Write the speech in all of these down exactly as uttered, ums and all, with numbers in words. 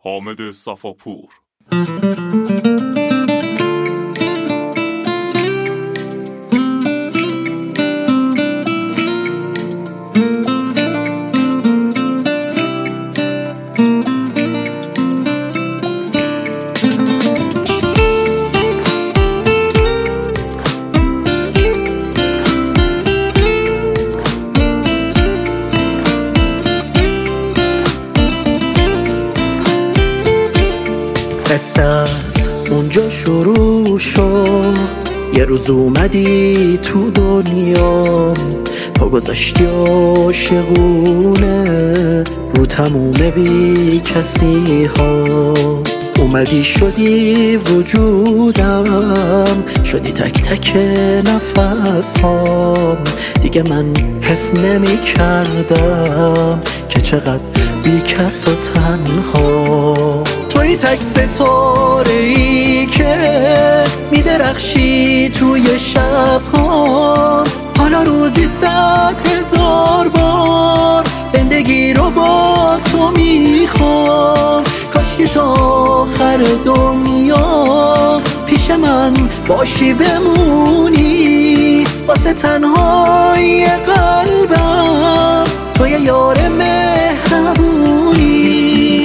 حامد صفاپور. قصه از اونجا شروع شد، یه روز اومدی تو دنیا، پا گذاشتی عاشقونه رو تموم بی کسی ها. اومدی شدی وجودم، شدی تک تک نفس هام. دیگه من حس نمی کردم که چقدر بی کس و تنها. توی تک ستاره ای که می درخشی توی شب ها. حالا روزی صد هزار بار زندگی رو با تو میخوام. کاش که تا آخر دنیا پیش من باشی بمونی، واسه تنهایی قلبم توی یار مهربونی.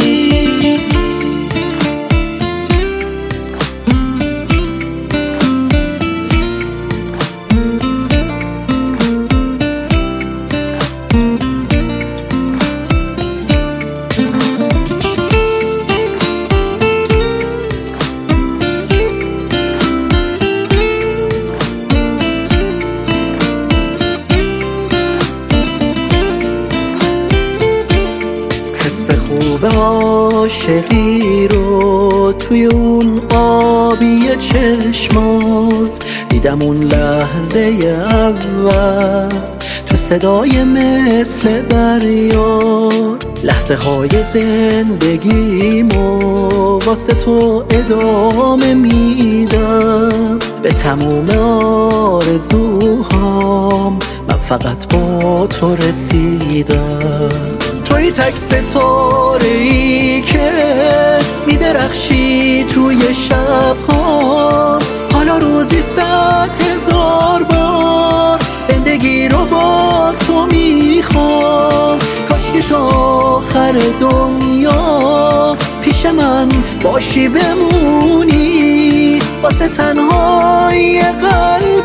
خوب عاشقی رو توی اون آبی چشمات دیدم. اون لحظه اول تو صدای مثل دریات، لحظه های زندگیمو واسه تو ادامه میدم. به تموم آرزوهام من فقط با تو رسیدم. توی تک ستاره ای که می درخشی توی شب ها. حالا روزی صد هزار بار زندگی رو با تو میخوام. کاش که تا آخر دنیا پیش من باشی بمونی، واسه تنهایی قلبم